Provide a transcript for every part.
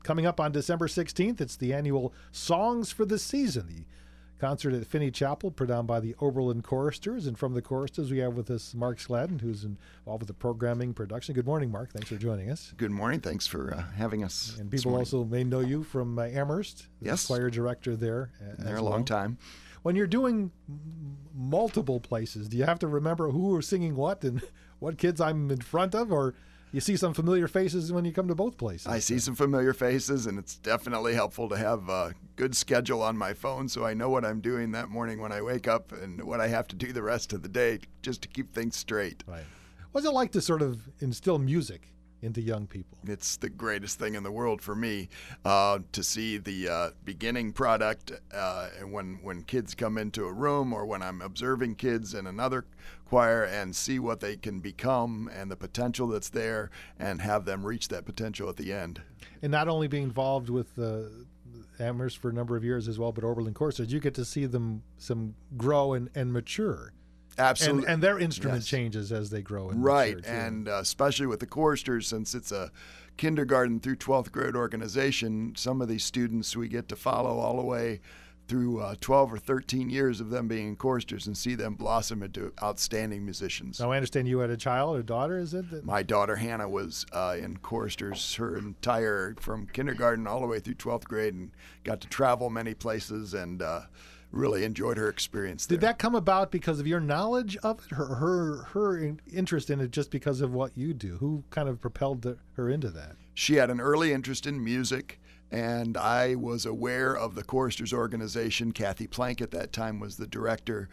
Coming up on December 16th, it's the annual Songs for the Season, the concert at Finney Chapel, put on by the Oberlin Choristers. And from the Choristers, we have with us Mark Sladden, who's involved with the programming production. Good morning, Mark. Thanks for joining us. Good morning. Thanks for having us. And people also may know you from Amherst, yes, choir director there. Been there a long time. When you're doing multiple places, do you have to remember who are singing what and what kids I'm in front of, or you see some familiar faces when you come to both places? I see some familiar faces, and it's definitely helpful to have a good schedule on my phone so I know what I'm doing that morning when I wake up and what I have to do the rest of the day just to keep things straight. Right. What's it like to sort of instill music into young people? It's the greatest thing in the world for me to see the beginning product and when kids come into a room, or when I'm observing kids in another choir, and see what they can become and the potential that's there, and have them reach that potential at the end. And not only being involved with Amherst for a number of years as well, but Oberlin Choristers, you get to see them grow and mature. Absolutely. And their instrument changes as they grow. And right, mature, and especially with the choristers, since it's a kindergarten through 12th grade organization, some of these students we get to follow all the way through 12 or 13 years of them being choristers and see them blossom into outstanding musicians. Now, I understand you had a child or daughter, is it? My daughter, Hannah, was in choristers from kindergarten all the way through 12th grade, and got to travel many places, and really enjoyed her experience there. Did that come about because of your knowledge of it, her interest in it, just because of what you do? Who kind of propelled her into that? She had an early interest in music, and I was aware of the Choristers organization. Kathy Plank at that time was the director.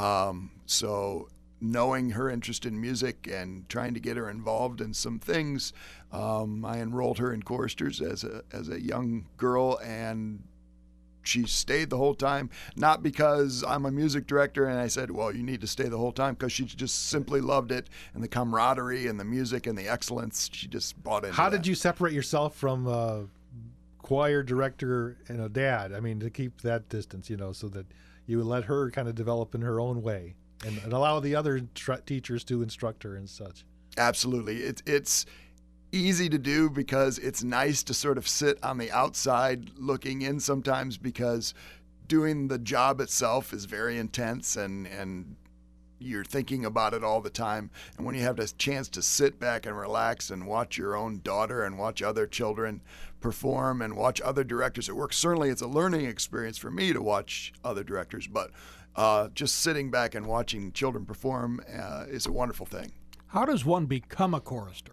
So knowing her interest in music and trying to get her involved in some things, I enrolled her in Choristers as a young girl, and she stayed the whole time, not because I'm a music director and I said, well, you need to stay the whole time, because she just simply loved it, and the camaraderie and the music and the excellence. She just bought into How did you separate yourself from choir director and a dad? I mean, to keep that distance, so that you let her kind of develop in her own way and allow the other teachers to instruct her and such. Absolutely. It's easy to do because it's nice to sort of sit on the outside looking in sometimes, because doing the job itself is very intense and you're thinking about it all the time. And when you have this chance to sit back and relax and watch your own daughter and watch other children perform and watch other directors at work, certainly it's a learning experience for me to watch other directors, but just sitting back and watching children perform is a wonderful thing. How does one become a chorister?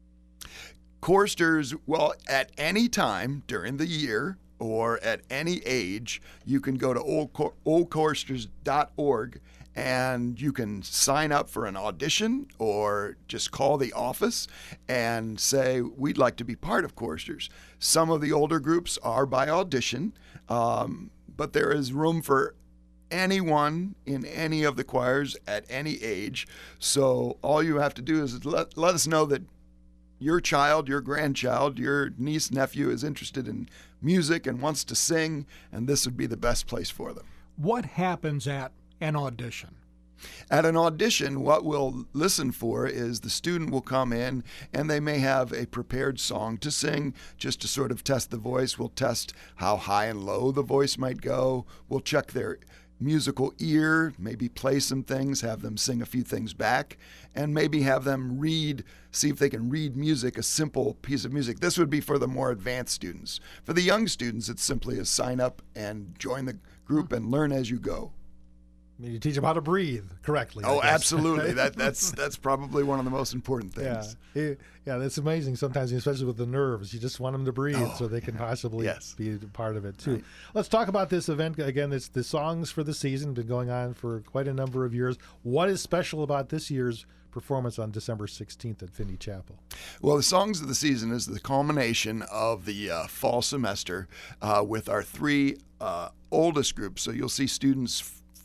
Choristers, well, at any time during the year or at any age, you can go to oldchoristers.org and you can sign up for an audition, or just call the office and say, we'd like to be part of Choristers. Some of the older groups are by audition, but there is room for anyone in any of the choirs at any age. So all you have to do is let us know that your child, your grandchild, your niece, nephew is interested in music and wants to sing, and this would be the best place for them. What happens at an audition? At an audition, what we'll listen for is the student will come in and they may have a prepared song to sing, just to sort of test the voice. We'll test how high and low the voice might go. We'll check their musical ear, maybe play some things, have them sing a few things back, and maybe have them see if they can read music, a simple piece of music. This would be for the more advanced students. For the young students, it's simply a sign up and join the group and learn as you go. You teach them how to breathe correctly. Oh, absolutely. That's probably one of the most important things. Yeah, that's amazing sometimes, especially with the nerves. You just want them to breathe so they can possibly be a part of it, too. Right. Let's talk about this event. Again, it's the Songs for the Season, been going on for quite a number of years. What is special about this year's performance on December 16th at Finney Chapel? Well, the Songs of the Season is the culmination of the fall semester with our three oldest groups. So you'll see students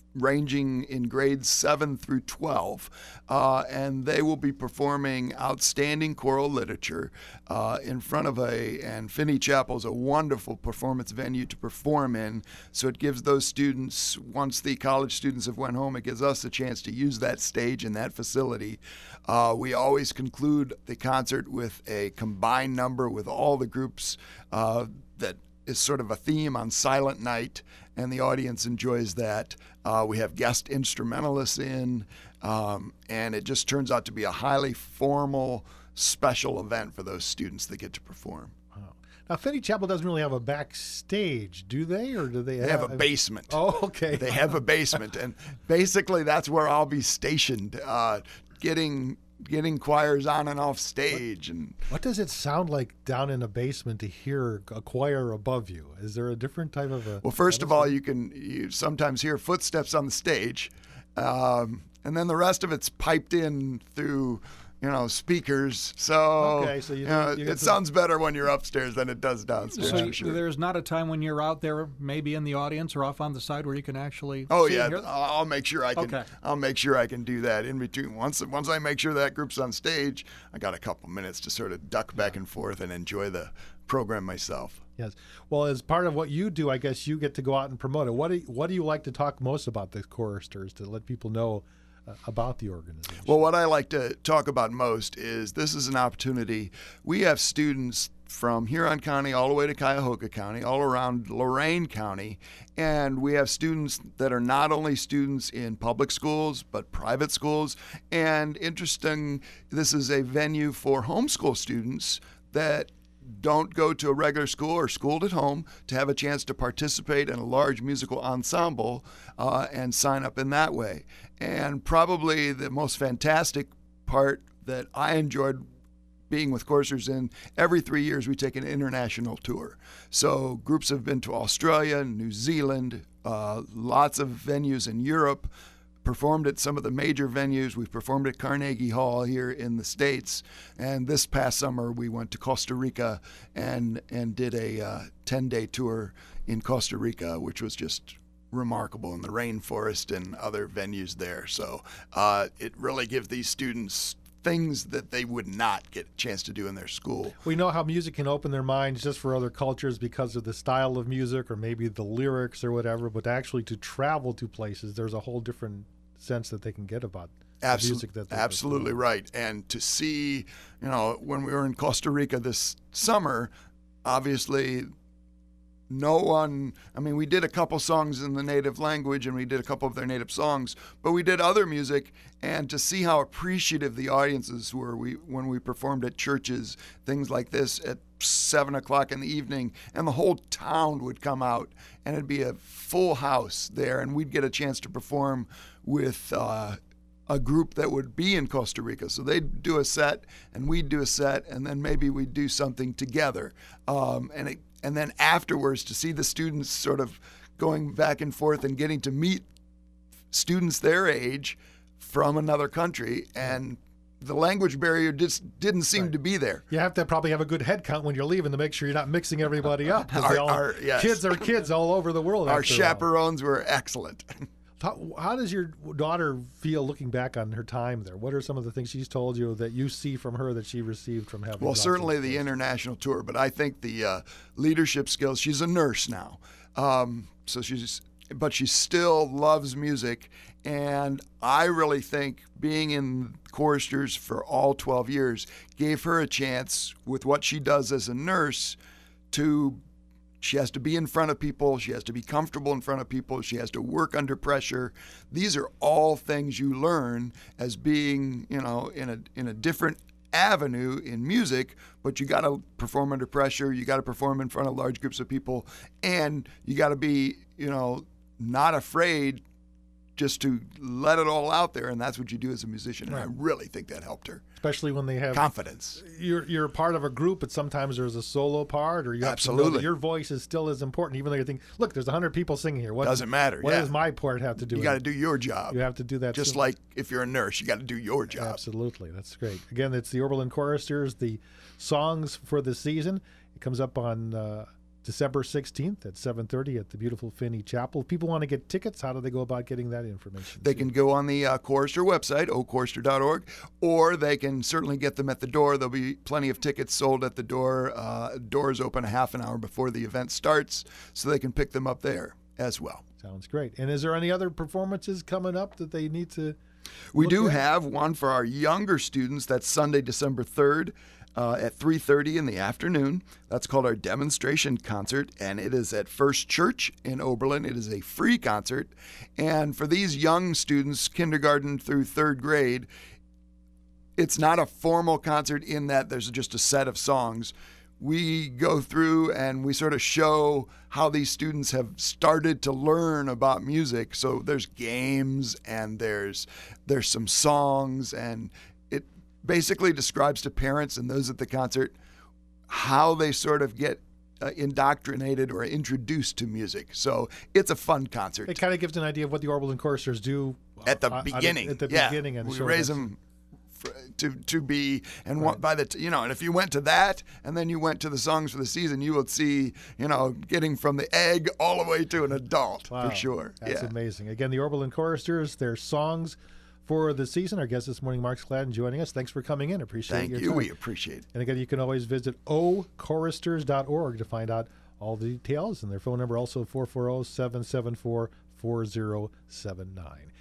ranging in grades 7 through 12, and they will be performing outstanding choral literature in front of and Finney Chapel is a wonderful performance venue to perform in, so it gives those students, once the college students have went home, it gives us a chance to use that stage and that facility. We always conclude the concert with a combined number with all the groups that is sort of a theme on Silent Night, and the audience enjoys that. We have guest instrumentalists in, and it just turns out to be a highly formal, special event for those students that get to perform. Wow. Now, Finney Chapel doesn't really have a backstage, do they? Or do they have a basement. Oh, okay. They have a basement, and basically that's where I'll be stationed, getting choirs on and off stage. What does it sound like down in a basement to hear a choir above you? Is there a different type of a... Well, first of all, you sometimes hear footsteps on the stage, and then the rest of it's piped in through speakers. So, okay, so it sounds better when you're upstairs than it does downstairs. So sure. There's not a time when you're out there, maybe in the audience or off on the side, where you can actually. Oh see yeah, and hear? I'll make sure I can. Okay. I'll make sure I can do that in between. Once I make sure that group's on stage, I got a couple minutes to sort of duck back and forth and enjoy the program myself. Yes. Well, as part of what you do, I guess you get to go out and promote it. What do you like to talk most about the choristers to let people know about the organization? Well, what I like to talk about most is this is an opportunity. We have students from Huron County all the way to Cuyahoga County, all around Lorain County, and we have students that are not only students in public schools, but private schools. And interesting, this is a venue for homeschool students that don't go to a regular school or schooled at home to have a chance to participate in a large musical ensemble and sign up in that way. And probably the most fantastic part that I enjoyed being with choristers in, every 3 years we take an international tour. So groups have been to Australia, New Zealand, lots of venues in Europe, performed at some of the major venues. We've performed at Carnegie Hall here in the States. And this past summer, we went to Costa Rica and did a 10-day tour in Costa Rica, which was just remarkable, in the rainforest and other venues there. So it really gives these students things that they would not get a chance to do in their school. We know how music can open their minds just for other cultures because of the style of music or maybe the lyrics or whatever, but actually to travel to places, there's a whole different sense that they can get about the music that they're absolutely right. And to see, when we were in Costa Rica this summer, obviously we did a couple songs in the native language and we did a couple of their native songs, but we did other music, and to see how appreciative the audiences were when we performed at churches, things like this at 7 o'clock in the evening, and the whole town would come out and it'd be a full house there, and we'd get a chance to perform with a group that would be in Costa Rica. So they'd do a set and we'd do a set, and then maybe we'd do something together. And then afterwards, to see the students sort of going back and forth and getting to meet students their age from another country, and the language barrier just didn't seem to be there. You have to probably have a good head count when you're leaving to make sure you're not mixing everybody up. Yes. Kids are kids all over the world. Our chaperones were excellent. How does your daughter feel looking back on her time there? What are some of the things she's told you that you see from her that she received from having? Well, certainly the international tour, but I think the leadership skills. She's a nurse now, but she still loves music, and I really think being in choristers for all 12 years gave her a chance with what she does as a nurse to. She has to be in front of people. She has to be comfortable in front of people. She has to work under pressure. These are all things you learn as being, in a different avenue in music, but you got to perform under pressure. You got to perform in front of large groups of people, and you got to be, not afraid just to let it all out there, and that's what you do as a musician. And I really think that helped her. Especially when they have confidence. You're part of a group, but sometimes there's a solo part, or you have to know that your voice is still as important, even though you think, look, there's 100 people singing here. Doesn't matter. What does my part have to do with it? You got to do your job. You have to do that. Just like if you're a nurse, you got to do your job. Absolutely. That's great. Again, it's the Oberlin Choristers, the songs for the season. It comes up on December 16th at 7:30 at the beautiful Finney Chapel. If people want to get tickets, how do they go about getting that information? They can go on the Chorister website, ochorister.org, or they can certainly get them at the door. There'll be plenty of tickets sold at the door. Doors open a half an hour before the event starts, so they can pick them up there as well. Sounds great. And is there any other performances coming up that they need to We do have one for our younger students. That's Sunday, December 3rd. At 3:30 in the afternoon. That's called our demonstration concert, and it is at First Church in Oberlin. It is a free concert, and for these young students, kindergarten through third grade, it's not a formal concert in that there's just a set of songs. We go through and we sort of show how these students have started to learn about music. So there's games and there's some songs, and it basically describes to parents and those at the concert how they sort of get indoctrinated or introduced to music. So it's a fun concert. It kind of gives an idea of what the Oberlin Choristers do at the beginning. Beginning, and we raise them to be, and right. By the and if you went to that and then you went to the songs for the season, you would see getting from the egg all the way to an adult. For sure. That's amazing. Again, the Oberlin Choristers, their songs for the season. Our guest this morning, Mark Skladden, joining us. Thanks for coming in. Appreciate your time. Thank you. We appreciate it. And again, you can always visit ochoristers.org to find out all the details, and their phone number also 440-774-4079.